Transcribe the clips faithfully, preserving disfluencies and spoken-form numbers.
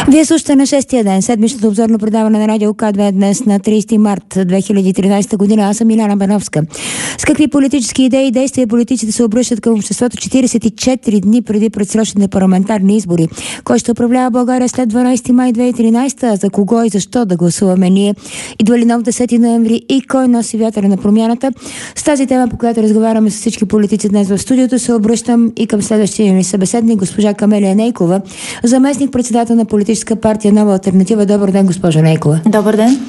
Вие слушате на шестия ден, седмичното обзорно предаване на Радио К две днес на тридесети март две хиляди и тринадесета година. Аз съм Иляна Бановска. С какви политически идеи и действия политиците се обръщат към обществото четиридесет и четири дни преди предсрочните парламентарни избори? Кой ще управлява България след дванадесети май две хиляди и тринадесета? За кого и защо да гласуваме ние? Идва ли нов десети ноември и кой носи вятъра на промяната? С тази тема, по която разговаряме с всички политици днес в студиото, се обръщам и към следващия ни събеседник, госпожа Камелия Нейкова, заместник председател на политическа партия Нова алтернатива. Добър ден, госпожа Нейкова. Добър ден.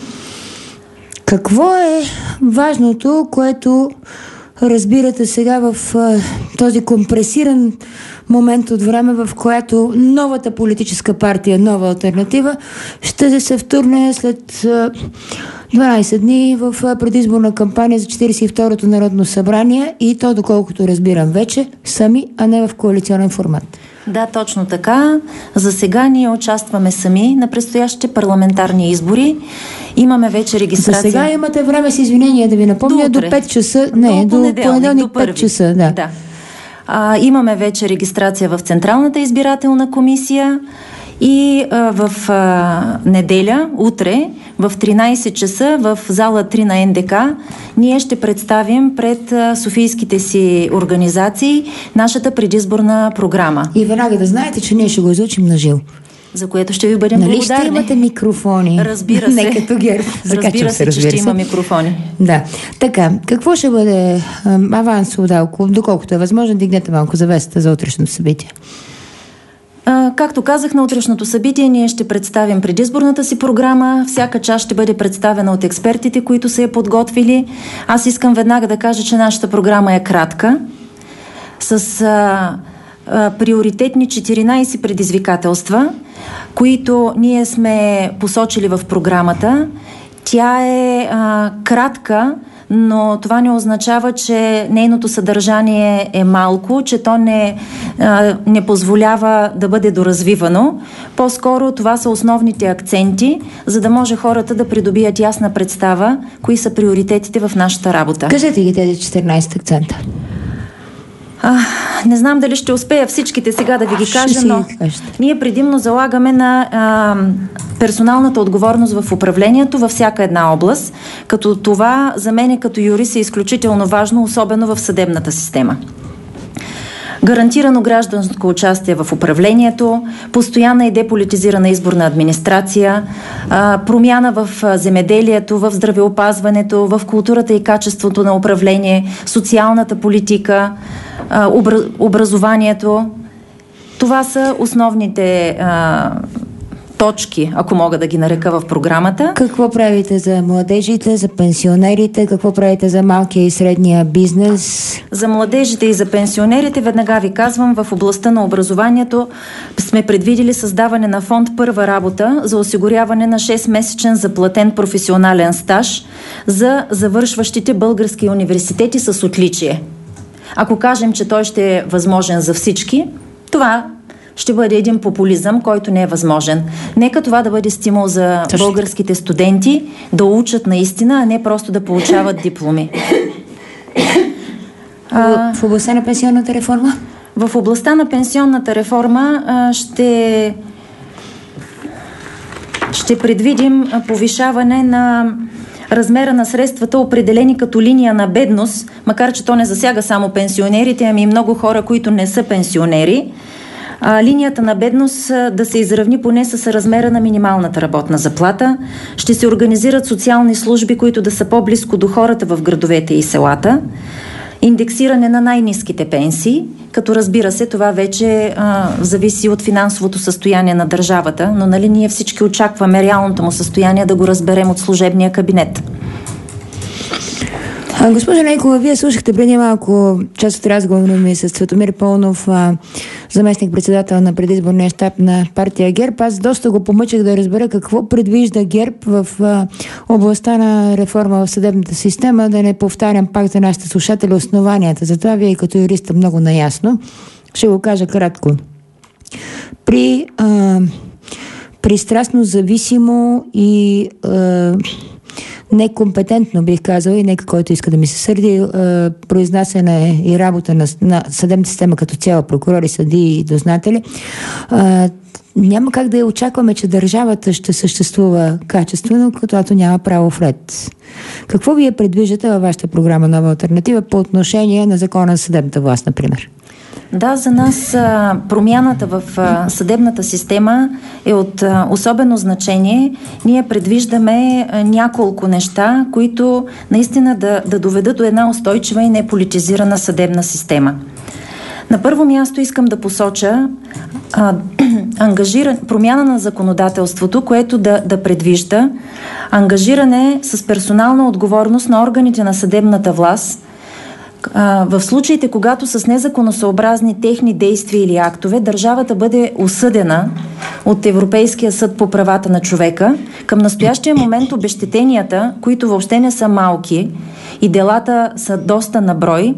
Какво е важното, което разбирате сега в а, този компресиран момент от време, в което новата политическа партия Нова алтернатива ще се втурне след а, дванадесет дни в а, предизборна кампания за четиридесет и второто Народно събрание, и то, доколкото разбирам, вече сами, а не в коалиционен формат? Да, точно така. За сега ние участваме сами на предстоящите парламентарни избори. Имаме вече регистрация. За сега имате време, с извинение да ви напомня, до, до пет часа. Не, до понеделник, до пет часа. Да. Да. А, имаме вече регистрация в Централната избирателна комисия и а, в а, неделя, утре, в тринадесет часа в зала три на Н Д К ние ще представим пред а, софийските си организации нашата предизборна програма. И веднага да знаете, че ние ще го изучим на живо. За което ще ви бъдем нали благодарни. Ще имате микрофони. Разбира се. Не като ГЕРБ. Разбира се, че ще има микрофони. Да. Така, какво ще бъде авансово, да, доколкото е възможно, дигнете малко завесата за утрешното събитие? А, както казах, на утрешното събитие ние ще представим предизборната си програма. Всяка част ще бъде представена от експертите, които са я подготвили. Аз искам веднага да кажа, че нашата програма е кратка, с а, а, приоритетни четиринадесет предизвикателства, които ние сме посочили в програмата. Тя е а, кратка, но това не означава, че нейното съдържание е малко, че то не, а, не позволява да бъде доразвивано. По-скоро това са основните акценти, за да може хората да придобият ясна представа, кои са приоритетите в нашата работа. Кажете ги тези четиринадесет акцента. А, не знам дали ще успея всичките сега да ви ги кажа, но ние предимно залагаме на а, персоналната отговорност в управлението във всяка една област, като това за мен като юрист е изключително важно, особено в съдебната система. Гарантирано гражданско участие в управлението, постоянна и деполитизирана изборна администрация, а, промяна в земеделието, в здравеопазването, в културата и качеството на управление, социалната политика, а, обра- образованието. Това са основните а, точки, ако мога да ги нарека, в програмата. Какво правите за младежите, за пенсионерите? Какво правите за малкия и средния бизнес? За младежите и за пенсионерите, веднага ви казвам, в областта на образованието сме предвидили създаване на фонд Първа работа за осигуряване на шестмесечен заплатен професионален стаж за завършващите български университети с отличие. Ако кажем, че той ще е възможен за всички, това ще бъде един популизъм, който не е възможен. Нека това да бъде стимул за Точно. българските студенти да учат наистина, а не просто да получават дипломи. В, в областта на пенсионната реформа? В областта на пенсионната реформа а, ще, ще предвидим повишаване на размера на средствата, определени като линия на бедност, макар че то не засяга само пенсионерите, ами и много хора, които не са пенсионери. А, линията на бедност а, да се изравни поне с размера на минималната работна заплата. Ще се организират социални служби, които да са по-близко до хората в градовете и селата. Индексиране на най-ниските пенсии, като разбира се, това вече а, зависи от финансовото състояние на държавата, но нали ние всички очакваме реалното му състояние да го разберем от служебния кабинет. А, госпожа Нейкова, вие слушахте преди малко част от разговора ми с Цветомир Пълнов, заместник-председател на предизборния щаб на партия ГЕРБ. Аз доста го помъчах да разбера какво предвижда ГЕРБ в а, областта на реформа в съдебната система, да не повтарям пак за нашите слушатели основанията. Затова вие като юрист сте много наясно. Ще го кажа кратко. При а, пристрастно, зависимо и а, некомпетентно, бих казала, и нека който иска да ми се сърди, произнасяне и работа на, на съдебната система като цяло, прокурори, съдии и дознатели. Няма как да я очакваме, че държавата ще съществува качествено, като няма правов ред. Какво вие предвиждате във вашата програма Нова алтернатива по отношение на закона за съдебната власт, например? Да, за нас а, промяната в а, съдебната система е от а, особено значение. Ние предвиждаме а, няколко неща, които наистина да, да доведат до една устойчива и неполитизирана съдебна система. На първо място искам да посоча а, ангажиран, промяна на законодателството, което да, да предвижда ангажиране с персонална отговорност на органите на съдебната власт а, в случаите, когато с незаконосъобразни техни действия или актове държавата бъде осъдена от Европейския съд по правата на човека. Към настоящия момент обезщетенията, които въобще не са малки и делата са доста на брой,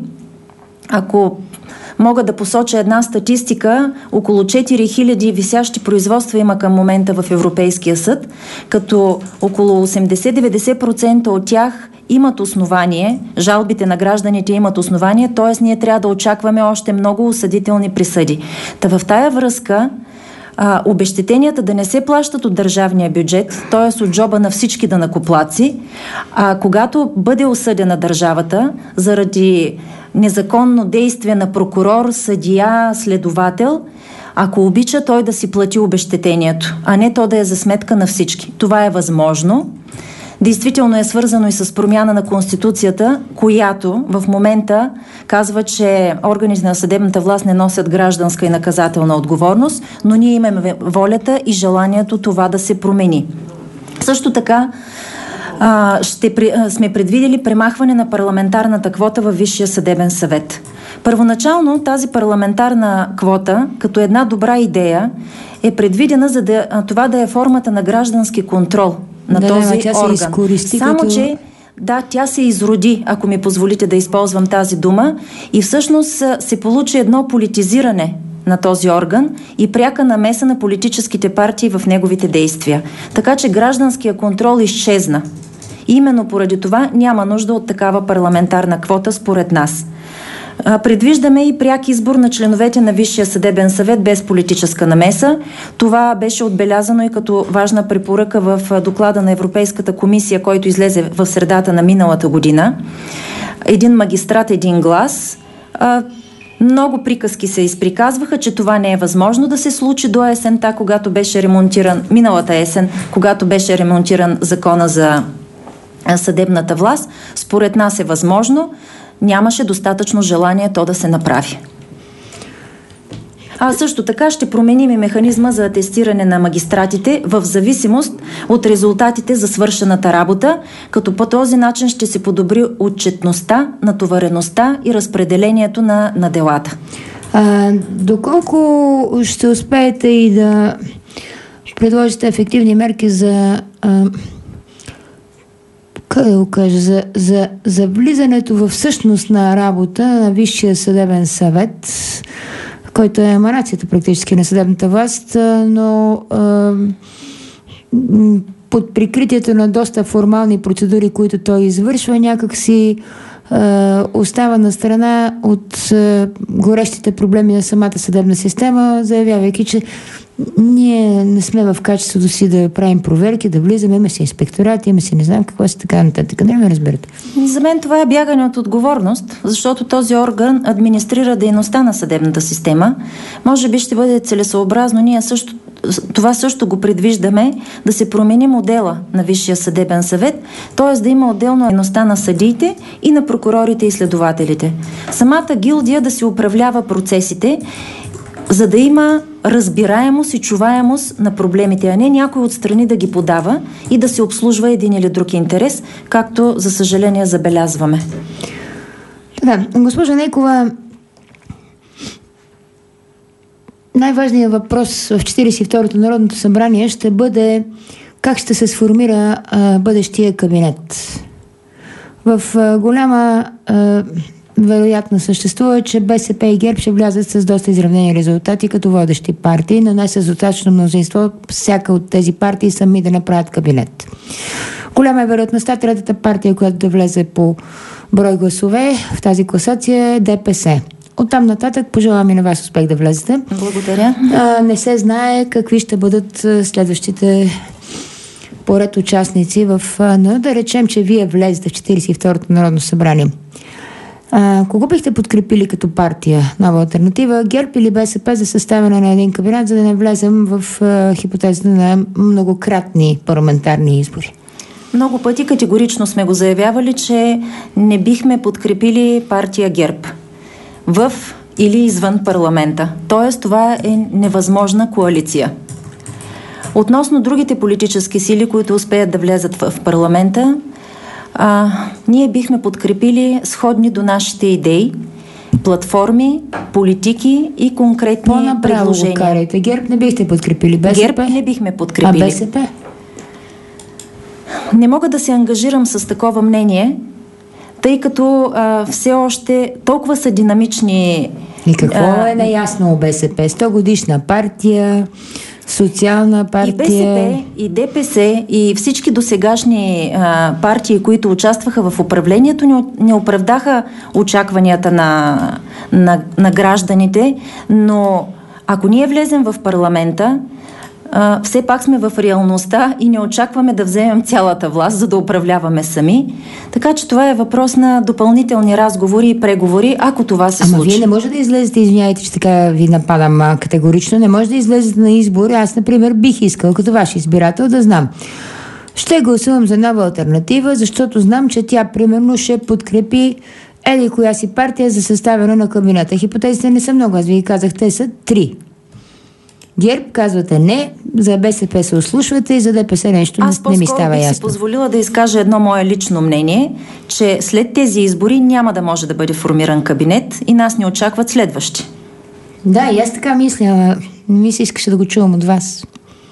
ако мога да посоча една статистика, около четири хиляди висящи производства има към момента в Европейския съд, като около осемдесет до деветдесет процента от тях имат основание, жалбите на гражданите имат основание, т.е. ние трябва да очакваме още много осъдителни присъди. Та в тая връзка а, обезщетенията да не се плащат от държавния бюджет, т.е. от джоба на всички данъкоплатци, а когато бъде осъдена държавата заради незаконно действие на прокурор, съдия, следовател, ако обича той да си плати обезщетението, а не то да е за сметка на всички. Това е възможно. Действително е свързано и с промяна на Конституцията, която в момента казва, че органите на съдебната власт не носят гражданска и наказателна отговорност, но ние имаме волята и желанието това да се промени. Също така а, ще а, сме предвидели премахване на парламентарната квота във Висшия съдебен съвет. Първоначално тази парламентарна квота, като една добра идея, е предвидена за да, а, това да е формата на граждански контрол на да, този да, орган. Само, като... че да, тя се изроди, ако ми позволите да използвам тази дума, и всъщност се получи едно политизиране на този орган и пряка намеса на политическите партии в неговите действия. Така че гражданския контрол изчезна. И именно поради това няма нужда от такава парламентарна квота според нас. Предвиждаме и пряк избор на членовете на Висшия съдебен съвет без политическа намеса. Това беше отбелязано и като важна препоръка в доклада на Европейската комисия, който излезе в средата на миналата година. Един магистрат, един глас. Много приказки се изприказваха, че това не е възможно да се случи до есента, когато беше ремонтиран, миналата есен, когато беше ремонтиран закона за съдебната власт. Според нас е възможно. Нямаше достатъчно желание то да се направи. А също така ще променим и механизма за атестиране на магистратите в зависимост от резултатите за свършената работа, като по този начин ще се подобри отчетността, натовареността и разпределението на, на делата. А, доколко ще успеете и да предложите ефективни мерки за... А... как да го кажа, за, за, за влизането в същност на работа на Висшия съдебен съвет, който е еманацията практически на съдебната власт, но а, под прикритието на доста формални процедури, които той извършва, някак си а, остава на страна от а, горещите проблеми на самата съдебна система, заявявайки, че ние не сме в качеството си да правим проверки, да влизаме, имаме си инспекторати, имаме си не знам какво си така нататък. Не ме разберете. За мен това е бягане от отговорност, защото този орган администрира дейността на съдебната система. Може би ще бъде целесообразно, ние също, това също го предвиждаме, да се промени модела на Висшия съдебен съвет, т.е. да има отделно дейността на съдиите и на прокурорите и следователите. Самата гилдия да се управлява процесите, за да има разбираемост и чуваемост на проблемите, а не някой от страни да ги подава и да се обслужва един или друг интерес, както, за съжаление, забелязваме. Да, госпожа Нейкова, най-важният въпрос в четиридесет и второто Народното събрание ще бъде как ще се сформира а, бъдещия кабинет. В а, голяма а, вероятно съществува, че БСП и ГЕРБ ще влязат с доста изравнени резултати като водещи партии, но не с достатъчно мнозинство всяка от тези партии сами да направят кабинет. Голяма е вероятността третата партия, която да влезе по брой гласове в тази класация е ДПС. Оттам нататък пожелавам и на вас успех да влезете. Благодаря. А, не се знае какви ще бъдат следващите поред участници в... Но да речем, че вие влезете в четиридесет и второто Народно събрание. А, кого бихте подкрепили като партия? Нова алтернатива? ГЕРБ или БСП за съставяне на един кабинет, за да не влезем в а, хипотезата на многократни парламентарни избори? Много пъти категорично сме го заявявали, че не бихме подкрепили партия ГЕРБ в или извън парламента. Тоест, това е невъзможна коалиция. Относно другите политически сили, които успеят да влезат в парламента, а, ние бихме подкрепили сходни до нашите идеи, платформи, политики и конкретни По-направо предложения. Карайте. ГЕРБ не бихте подкрепили, БСП? ГЕРБ не бихме подкрепили. А БСП? Не мога да се ангажирам с такова мнение, тъй като а, все още толкова са динамични... И какво а, е наясно БСП? сто годишна партия, социална партия... И БСП, и ДПС, и всички досегашни а, партии, които участваха в управлението, не, не оправдаха очакванията на, на, на гражданите, но ако ние влезем в парламента, Uh, все пак сме в реалността и не очакваме да вземем цялата власт, за да управляваме сами. Така че това е въпрос на допълнителни разговори и преговори, ако това се Ама случи. вие не може да излезете, извиняйте, че така ви нападам а, категорично, не може да излезете на избори. Аз, например, бих искал като ваш избирател да знам. Ще гласувам за нова алтернатива, защото знам, че тя, примерно, ще подкрепи еди коя си партия за съставяне на кабинета. Хипотезите не са много, аз ви казах, те са три. ГЕРБ казвате не, за БСП се ослушвате и за ДПС нещо Аз не, не ми става бих ясно. си позволила да изкажа едно мое лично мнение, че след тези избори няма да може да бъде формиран кабинет и нас ни очакват следващи. Да, и аз така мисля, ама не ми се искаше да го чувам от вас.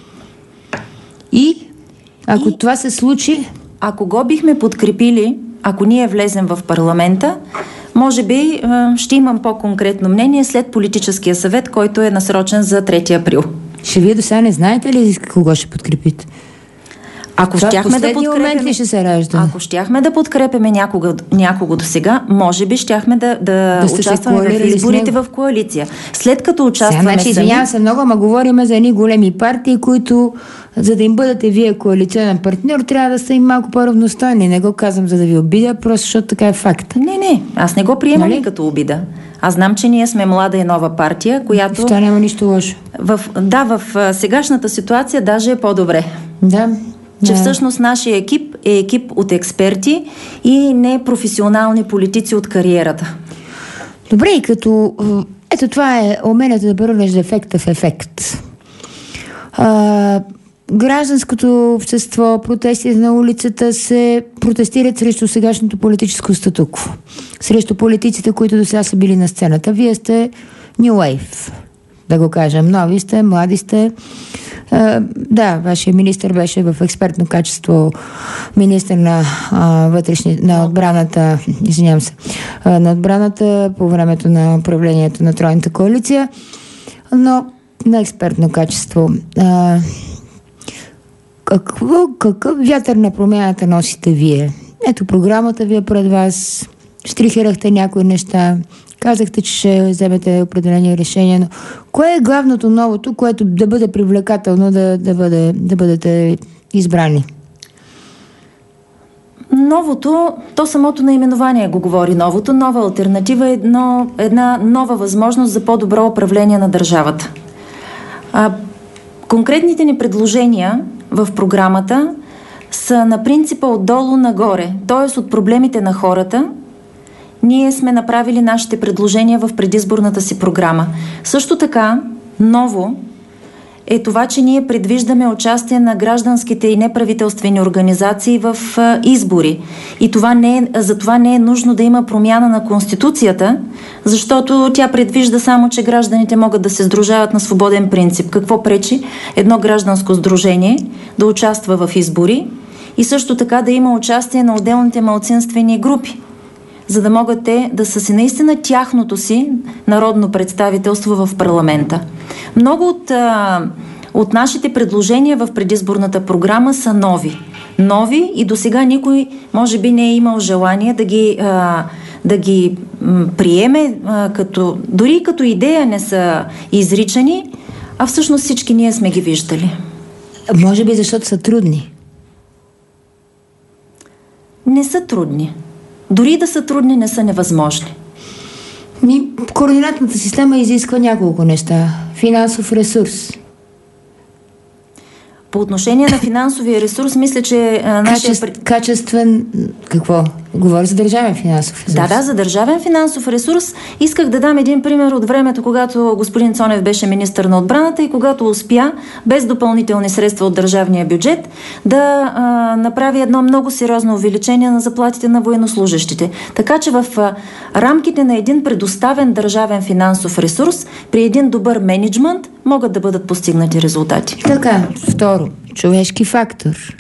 И ако И... това се случи... А кого бихме подкрепили, ако ние влезем в парламента, може би ще имам по-конкретно мнение след политическия съвет, който е насрочен за трети април. Ще вие до сега не знаете ли кого ще подкрепите? Ако това щяхме да момент подкрепяме, ли ще се ражда? ако щяхме да подкрепяме някого, някого до сега, може би щяхме да, да, Да участваме в изборите в коалиция. След като участваме Сега, значи, извинявам се много, ама говорим за едни големи партии, които, за да им бъдете вие коалиционен партньор, трябва да са им малко по-равностойни. Не го казвам за да ви обидя, просто защото така е факт. Не, не, аз не го приемам Нали? като обида. Аз знам, че ние сме млада и нова партия, която... В това няма нищо лошо. В, да, в а, сегашната ситуация даже е по-добре. Да. Че да. всъщност нашия екип е екип от експерти и не професионални политици от кариерата. Добре, и като... Ето това е умението да превърнеш дефекта в ефект. А, гражданското общество, протестите на улицата се протестират срещу сегашното политическо статукво. Срещу политиците, които до сега са били на сцената. Вие сте New Wave, да го кажем. Нови сте, млади сте. Uh, да, вашия министър беше в експертно качество министър на, uh, вътрешни, на отбраната, извинявам се, uh, на отбраната по времето на управлението на Тройната коалиция, но на експертно качество. Uh, какво, какъв вятър на промяната носите вие? Ето програмата ви е пред вас, штрихирахте някои неща, казахте, че ще вземете определени решения, но кое е главното новото, което да бъде привлекателно да, да, бъде, да бъдете избрани? Новото, то самото наименование го говори новото, нова алтернатива е едно, една нова възможност за по-добро управление на държавата. А, конкретните ни предложения в програмата са на принципа отдолу нагоре, т.е. от проблемите на хората. Ние сме направили нашите предложения в предизборната си програма. Също така, ново е това, че ние предвиждаме участие на гражданските и неправителствени организации в а, избори. И това не е, за това не е нужно да има промяна на Конституцията, защото тя предвижда само, че гражданите могат да се сдружават на свободен принцип. Какво пречи едно гражданско сдружение да участва в избори и също така да има участие на отделните малцинствени групи, за да могат те да са си наистина тяхното си народно представителство в парламента. Много от, а, от нашите предложения в предизборната програма са нови. нови и до сега никой може би не е имал желание да ги, а, да ги м, приеме, а, като, дори като идея не са изричани, а всъщност всички ние сме ги виждали. Може би защото са трудни. Не са трудни. Дори да са трудни, не са невъзможни. Ми, координатната система изисква няколко неща. Финансов ресурс. По отношение на финансовия ресурс, мисля, че а, нашия... Качеств, качествен... Какво? Говоря за държавен финансов ресурс. Да, да, за държавен финансов ресурс. Исках да дам един пример от времето, когато господин Цонев беше министър на отбраната и когато успя, без допълнителни средства от държавния бюджет, да а, направи едно много сериозно увеличение на заплатите на военнослужещите. Така че в а, рамките на един предоставен държавен финансов ресурс, при един добър мениджмънт, могат да бъдат постигнати резултати. Така, второ, човешки фактор.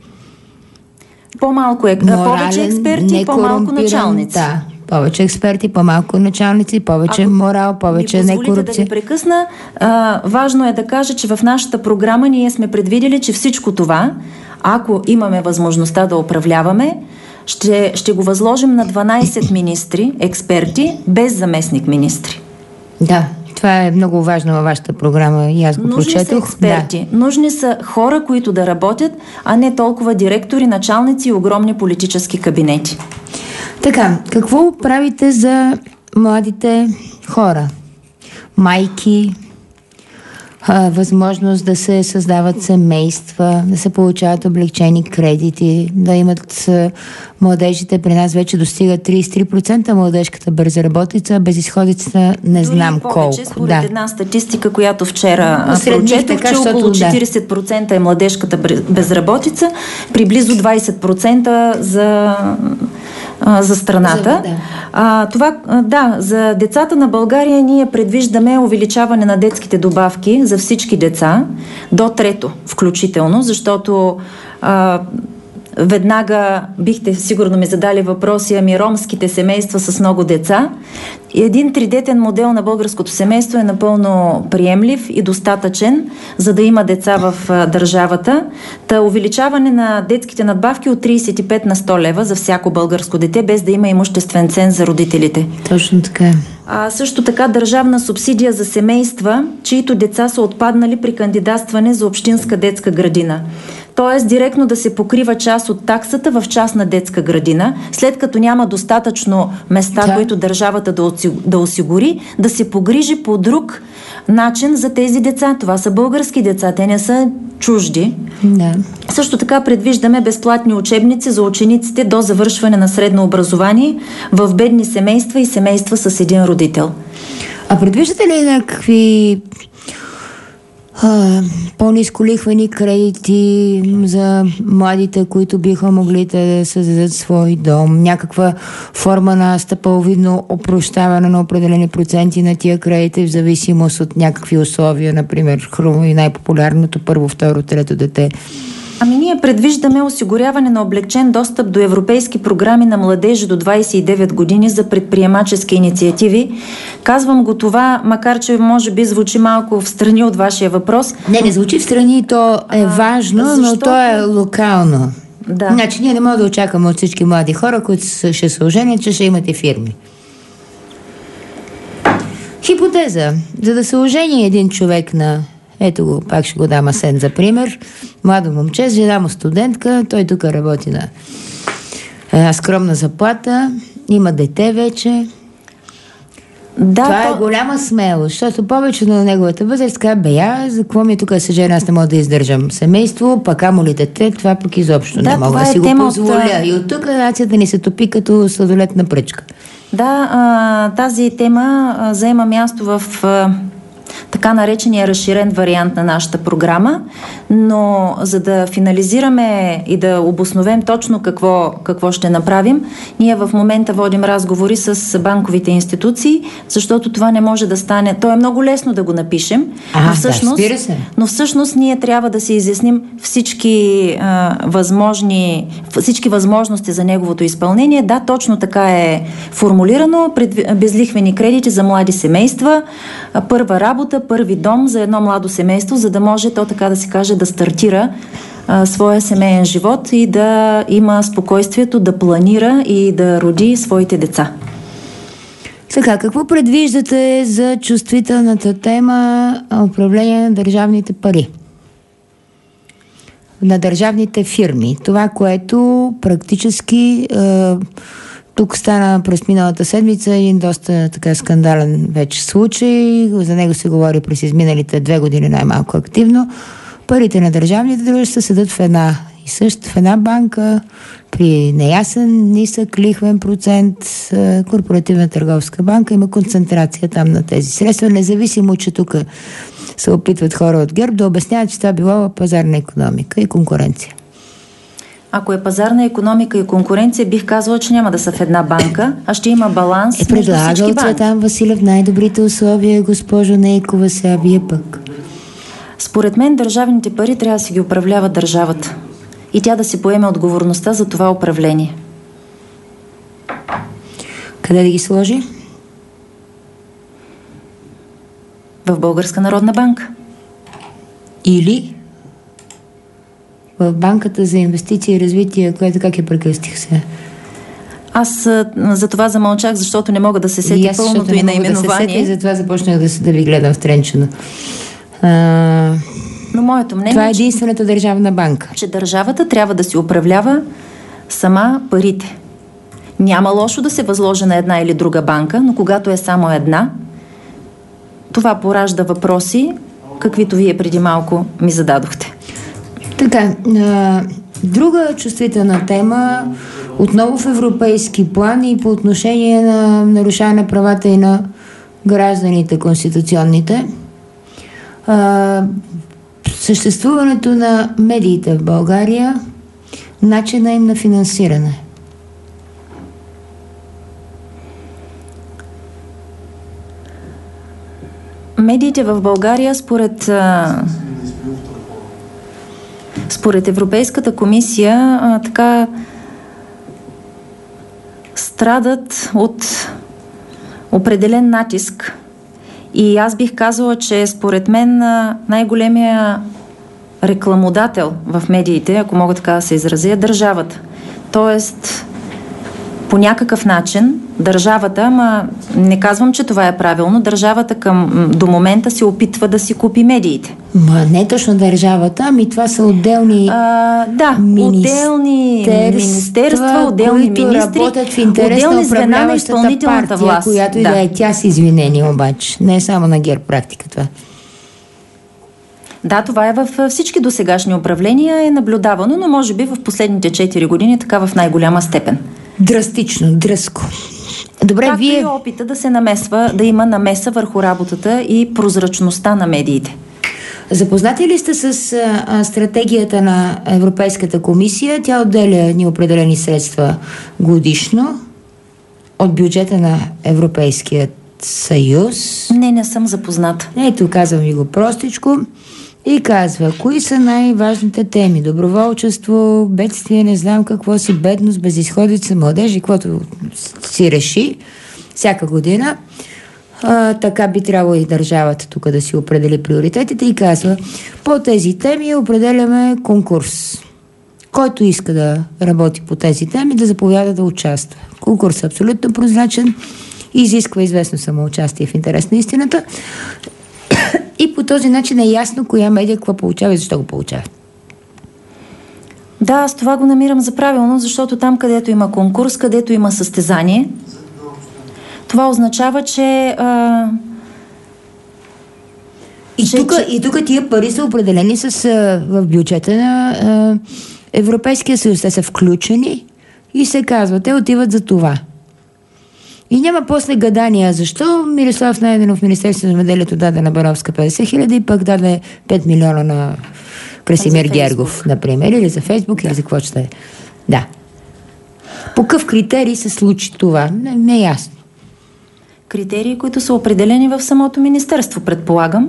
По-малко е, Морален, повече експерти, по-малко началници. Да, повече експерти, по-малко началници, повече Ако морал, повече не корупция. да ви прекъсна, а, важно е да кажа, че в нашата програма ние сме предвидели, че всичко това, ако имаме възможността да управляваме, ще, ще го възложим на дванайсет министри, експерти, без заместник министри. Да, това е много важно във вашата програма и аз го нужни прочетох. Нужни са експерти, да. Нужни са хора, които да работят, а не толкова директори, началници и огромни политически кабинети. Така, какво правите за младите хора? Майки, а, възможност да се създават семейства, да се получават облегчени кредити, да имат а, младежите при нас вече достигат трийсет и три процента младежката безработица, безизходицата не Дори знам повече, колко. Според да. една статистика, която вчера прочетох, така, че около четирийсет процента е младежката безработица, при близо двайсет процента за... за страната. За, да. А, това, да, за децата на България ние предвиждаме увеличаване на детските добавки за всички деца, до трето включително, защото а, веднага бихте сигурно ми задали въпроси, ами ромските семейства с много деца. Един тридетен модел на българското семейство е напълно приемлив и достатъчен, за да има деца в а, държавата. Та увеличаване на детските надбавки от трийсет и пет на сто лева за всяко българско дете, без да има имуществен ценз за родителите. Точно така. А също така държавна субсидия за семейства, чието деца са отпаднали при кандидатстване за общинска детска градина. Тоест директно да се покрива част от таксата в частна детска градина, след като няма достатъчно места, да. които държавата да, да осигури, да се погрижи по друг начин за тези деца. Това са български деца, те не са чужди. Да. Също така предвиждаме безплатни учебници за учениците до завършване на средно образование в бедни семейства и семейства с един родител. А предвиждате ли някакви по-ниско лихвени кредити за младите, които биха могли да създадат свой дом, някаква форма на стъпаловидно опрощаване на определени проценти на тия кредити в зависимост от някакви условия, например хрумо и най-популярното първо, второ, трето дете? Ами ние предвиждаме осигуряване на облекчен достъп до европейски програми на младежи до двайсет и девет години за предприемачески инициативи. Казвам го това, макар че може би звучи малко в страни от вашия въпрос. Не, не звучи в страни, то е важно, а, но то е локално. Да. Значи ние не можем да очакваме от всички млади хора, които ще се оженят, че ще имате фирми. Хипотеза. За да се ожени един човек на... Ето го, пак ще го дам Асен за пример. Младо момче, жена му студентка, той тук работи на една скромна заплата, има дете вече. Да, това то... е голяма смелост, защото повечето на неговата възраст казва, бе, я, за какво ми е тук да се жена, аз не мога да издържам семейство, пък амо ли дете, това пък изобщо да, не мога да си го позволя. От... И от тук нацията ни се топи като сладолетна пръчка. Да, а, тази тема а, заема място в... А... така наречения разширен вариант на нашата програма, но за да финализираме и да обосновем точно какво, какво ще направим, ние в момента водим разговори с банковите институции, защото това не може да стане. То е много лесно да го напишем, а, но, всъщност, да, се. но всъщност ние трябва да се изясним всички, а, възможни, всички възможности за неговото изпълнение. Да, точно така е формулирано. Пред, безлихвени кредити за млади семейства, първа работа, първи дом за едно младо семейство, за да може то, така да се каже, да стартира а, своя семейен живот и да има спокойствието да планира и да роди своите деца. Така, какво предвиждате за чувствителната тема управление на държавните пари? На държавните фирми. Това, което практически е, тук стана през миналата седмица един доста така скандален вече случай. За него се говори през изминалите две години най-малко активно. Парите на държавните дружества седат в една и също в една банка при неясен, нисък лихвен процент. Корпоративна търговска банка има концентрация там на тези средства, независимо, че тук се опитват хора от ГЕРБ да обясняват, че това било пазарна икономика и конкуренция. Ако е пазарна икономика и конкуренция, бих казала, че няма да са в една банка, а ще има баланс е, между всички банки. Е, предлагал Цветан Василев най-добрите условия, госпожо Нейкова, сега вие пък. Според мен държавните пари трябва да си ги управлява държавата и тя да си поеме отговорността за това управление. Къде да ги сложи? В Българска народна банка. Или в Банката за инвестиции и развитие, която как я прекръстих се? Аз а, за това замълчах, защото не мога да се сетя и пълното и наименование. Да се и затова започнах да, да ви гледам втренчено. А, Но моето мнение това е единствената държавна банка. Че държавата трябва да си управлява сама парите. Няма лошо да се възложи на една или друга банка, но когато е само една, това поражда въпроси, каквито вие преди малко ми зададохте. Така, а, друга чувствителна тема, отново в европейски план и по отношение на нарушаване на правата и на гражданите, конституционните. А, съществуването на медиите в България, начина им на финансиране. Медиите в България според а, според Европейската комисия а, така страдат от определен натиск. И аз бих казала, че според мен най-големия рекламодател в медиите, ако мога така да се изразя, е държавата. Тоест, по някакъв начин държавата, ама не казвам, че това е правилно, държавата към, до момента се опитва да си купи медиите. Ма не точно държавата, ами това са отделни а, да, отделни министерства, отделни които министри, работят в интерес на управляващата партия, власт. Която да. и да е тя с извинение обаче. Не е само на ГЕРБ практика това. Да, това е във всички досегашни управления е наблюдавано, но може би в последните четири години така в най-голяма степен. Драстично, дръско. Добре, както вие... и опита да се намесва, да има намеса върху работата и прозрачността на медиите. Запознати ли сте с а, стратегията на Европейската комисия? Тя отделя неопределени средства годишно от бюджета на Европейския съюз. Не, не съм запозната. Ето, казвам ви го простичко. И казва, кои са най-важните теми? Доброволчество, бедствие, не знам какво си, бедност, безизходица, младежи, каквото си реши всяка година. А, така би трябвало и държавата тук да си определи приоритетите и казва, по тези теми определяме конкурс. Който иска да работи по тези теми, да заповяда да участва. Конкурс е абсолютно прозрачен, изисква известно самоучастие в интерес на истината. И по този начин е ясно коя медия какво получава и защо го получава. Да, аз това го намирам за правилно, защото там, където има конкурс, където има състезание, това означава, че... А... И тук че... тия пари са определени с, а, в бюджета на а, Европейския съюз. Те са включени и се казва, те отиват за това. И няма после гадания защо Мирослав Найденов в Министерството на земеделието даде на Бановска петдесет хиляди и пък даде пет милиона на Красимир Гергов, например, или за Фейсбук, или за какво ще е. Да. По какъв критерий се случи това? Не, не е ясно. Критерии, които са определени в самото министерство, предполагам.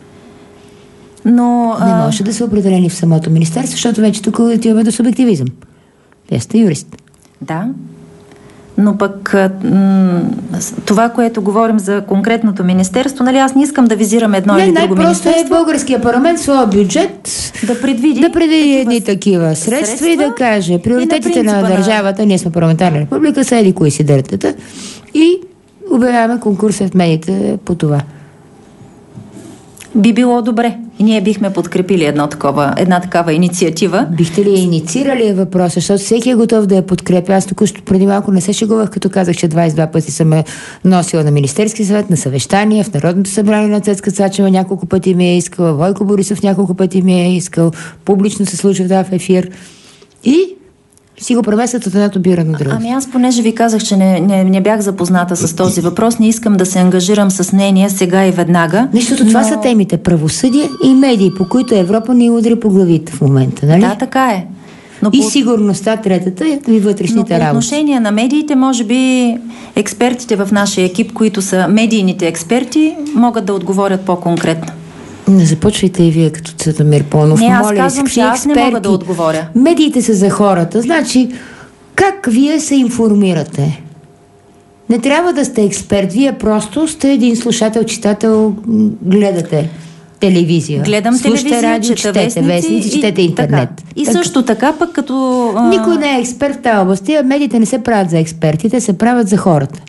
Но... Не а... може да са определени в самото министерство, защото вече тук отиваме до субективизъм. Вие сте юрист. Да. Но пък м- това, което говорим за конкретното министерство, нали, аз не искам да визирам едно не, или друго министерство. Не, е българския парламент своя бюджет да предвиди, да предвиди такива едни такива средства, средства и да каже приоритетите на, на държавата, ние сме парламентарна република, са еди кои си дъртата и обявяваме конкурса в медиите по това. Би било добре. И ние бихме подкрепили едно такова, една такава инициатива. Бихте ли инициирали въпроса, защото всеки е готов да я подкрепя. Аз току-що преди малко не се шегувах, като казах, че двайсет и два пъти съм е носила на Министерски съвет, на съвещания, в Народното събрание на Цецка Цачева няколко пъти ми е искала, Войко Борисов няколко пъти ми е искал, публично се случва това в ефир. И си го преместват от едното бюро на другото. Ами аз, понеже ви казах, че не, не, не бях запозната с този въпрос, не искам да се ангажирам с мнение сега и веднага. Защото но... това са темите правосъдие и медии, по които Европа ни удари по главите в момента, нали? Да, така е. Но и по... сигурността, третата и вътрешните работи. Но по отношение на медиите, може би експертите в нашия екип, които са медийните експерти, могат да отговорят по-конкретно. Не започвайте и вие като Цветомир Паунов. Не, аз казвам, че аз не мога да отговоря. Медиите са за хората. Значи, как вие се информирате? Не трябва да сте експерт. Вие просто сте един слушател, читател, гледате телевизия. Гледам слушате телевизия, радио, чета четете вестници, четете интернет. Така. И така. Също така пък като... А... Никой не е експерт в тази област. Тия медиите не се правят за експерти, те се правят за хората.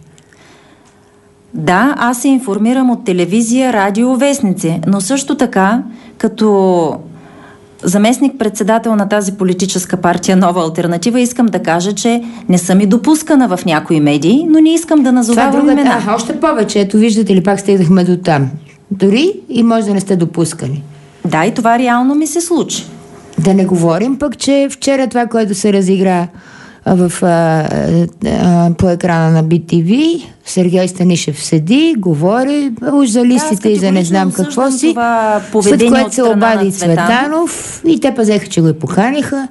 Да, аз се информирам от телевизия, радио, вестници, но също така, като заместник-председател на тази политическа партия Нова алтернатива, искам да кажа, че не съм и допускана в някои медии, но не искам да назовавам имена. А, още повече, ето виждате ли, пак стигнахме до там. Дори и може да не сте допускани. Да, и това реално ми се случи. Да не говорим пък, че вчера това, което се разигра в, а, а, по екрана на Би Ти Ви, Сергей Станишев седи, говори уж за листите да, и за не знам какво си, след което се обади Цветанов и те пазеха, че го и поканиха.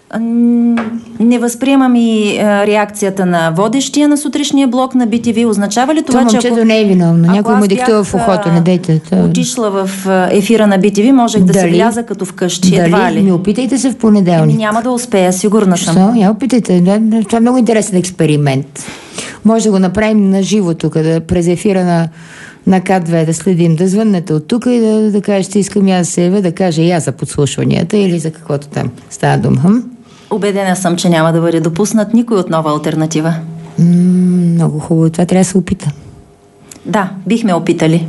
Не възприемам и а, реакцията на водещия на сутрешния блок на Би Ти Ви. Означава ли това, това че ако... не е виновно. Някой му диктува в ухото, не дейте. Това... отишла в ефира на Би Ти Ви, можех да дали, се вляза като вкъщи. Дали? Едва ли? Ми опитайте се в понеделник. Няма да успея, сигурна съм. Що? Я опитайте. Това е много интересен експеримент. Може да го направим на живо тук, да през ефира на на К две да следим, да звъннете от тук и да, да кажете, искам я да се явя, да кажа и аз за подслушванията или за каквото там става дума. Убедена съм, че няма да бъде допуснат никой от Нова алтернатива. М- много хубаво. Това трябва да се опита. Да, бихме опитали.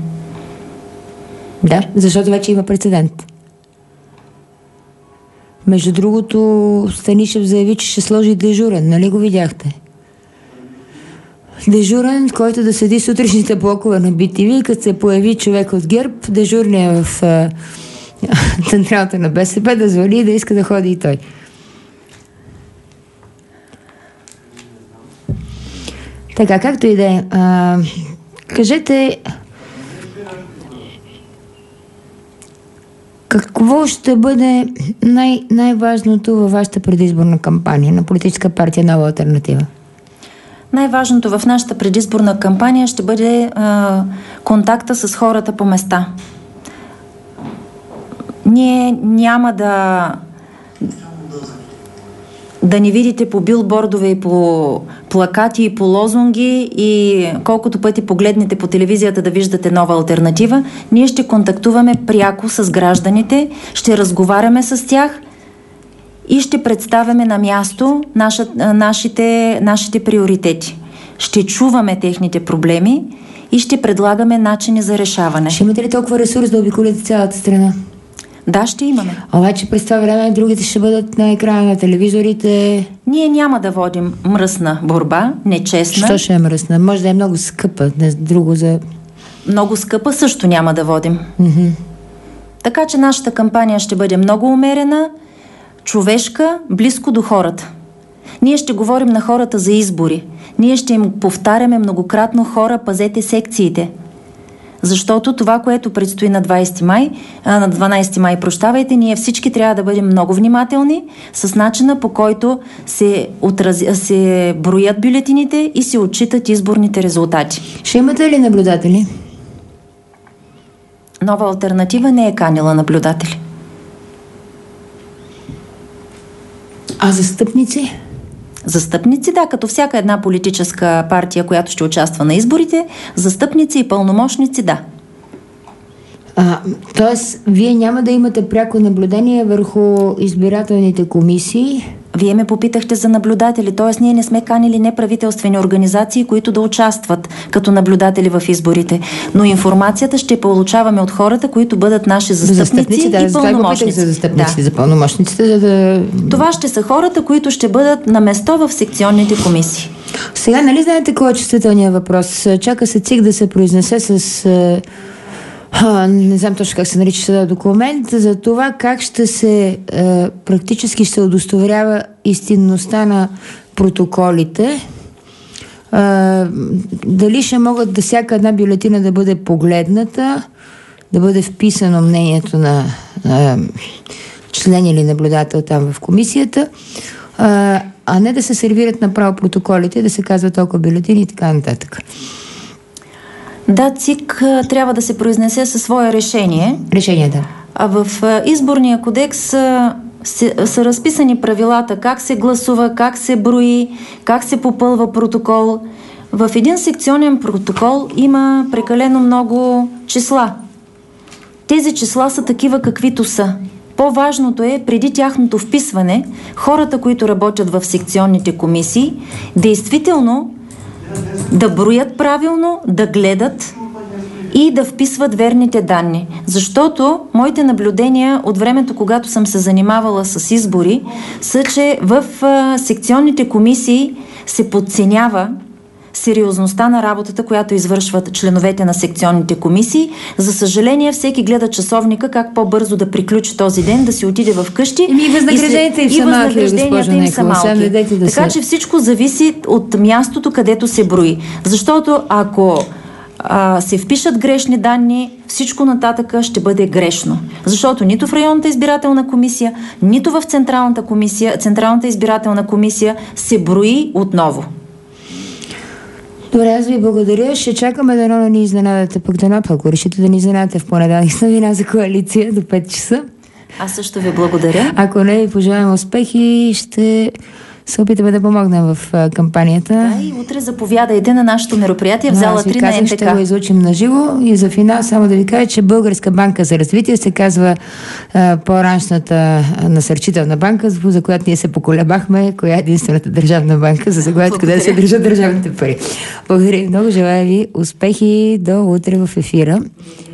Да, защото вече има прецедент. Между другото, Станишев заяви, че ще сложи дежурен. Нали го видяхте? Дежурен, който да седи сутрешните блокове на Би Ти Ви, като се появи човек от ГЕРБ, дежурния в а, централата на Бе Се Пе, да звали и да иска да ходи и той. Така, както и да е. Кажете, какво ще бъде най- най-важното във вашата предизборна кампания на политическа партия Нова алтернатива? Най-важното в нашата предизборна кампания ще бъде а, контакта с хората по места. Ние няма да да ни видите по билбордове и по плакати и по лозунги и колкото пъти погледнете по телевизията да виждате Нова алтернатива, ние ще контактуваме пряко с гражданите, ще разговаряме с тях и ще представяме на място наша, нашите, нашите приоритети. Ще чуваме техните проблеми и ще предлагаме начини за решаване. Ще имате ли толкова ресурс да обиколите цялата страна? Да, ще имаме. Обаче през това време другите ще бъдат на екрана на телевизорите. Ние няма да водим мръсна борба, нечестна. Що ще е мръсна? Може да е много скъпа, не друго за... Много скъпа също няма да водим. Mm-hmm. Така че нашата кампания ще бъде много умерена, човешка, близко до хората. Ние ще говорим на хората за избори. Ние ще им повтаряме многократно: хора, пазете секциите. Защото това, което предстои на двайсети май, а, на дванайсети май, прощавайте, ние всички трябва да бъдем много внимателни с начина, по който се, отрази, се броят бюлетините и се отчитат изборните резултати. Ще имате ли наблюдатели? Нова алтернатива не е канила наблюдатели. А застъпници? Застъпници, да, като всяка една политическа партия, която ще участва на изборите, застъпници и пълномощници, да. А, тоест, вие няма да имате пряко наблюдение върху избирателните комисии? Вие ме попитахте за наблюдатели, т.е. ние не сме канили неправителствени организации, които да участват като наблюдатели в изборите. Но информацията ще получаваме от хората, които бъдат наши застъпници да, и пълномощници. За застъпниците, да. за пълномощниците, за да... Това ще са хората, които ще бъдат на место в секционните комисии. Сега, нали знаете кой е чувствителният въпрос? Чака се ЦИК да се произнесе с... А, не знам точно как се нарича този документ, за това как ще се е, практически ще се удостоверява истинността на протоколите. Е, дали ще могат да всяка една бюлетина да бъде погледната, да бъде вписано мнението на е, член или наблюдател там в комисията, е, а не да се сервират направо протоколите и да се казва толкова бюлетини и така нататък. Да, ЦИК трябва да се произнесе със свое решение. Решение, да. А в изборния кодекс са, са разписани правилата как се гласува, как се брои, как се попълва протокол. В един секционен протокол има прекалено много числа. Тези числа са такива каквито са. По-важното е, преди тяхното вписване, хората, които работят в секционните комисии, действително да броят правилно, да гледат и да вписват верните данни. Защото моите наблюдения от времето, когато съм се занимавала с избори, са, че в а, секционните комисии се подценява сериозността на работата, която извършват членовете на секционните комисии. За съжаление, всеки гледа часовника как по-бързо да приключи този ден, да си отиде в къщи. И възнагражденията им са малки, госпожо Нейкова. Така че всичко зависи от мястото, където се брои. Защото ако а, се впишат грешни данни, всичко нататък ще бъде грешно. Защото нито в районната избирателна комисия, нито в централната комисия, централната избирателна комисия се брои отново. Добре, аз ви благодаря. Ще чакаме да не ни изненадате, пък да ако решите да ни изненадате в понеделник с новина за коалиция до пет часа. Аз също ви благодаря. Ако не, ви пожелавам успех и ще се опитаме да помогнем в кампанията. Да, и утре заповядайте на нашето мероприятие в зала три на Н Т К. Ще го излучим на живо. И за финал само да ви кажа, че Българска банка за развитие се казва а, по-раншната насърчителна банка, за която ние се поколебахме, коя е единствената държавна банка, за заглавието къде да се държат държавните пари. Благодаря ви много, желая ви успехи до утре в ефира.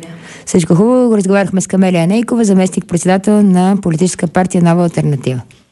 Всичко хубаво. Разговаряхме с Камелия Нейкова, заместник-председател на политическа партия Нова алтернатива.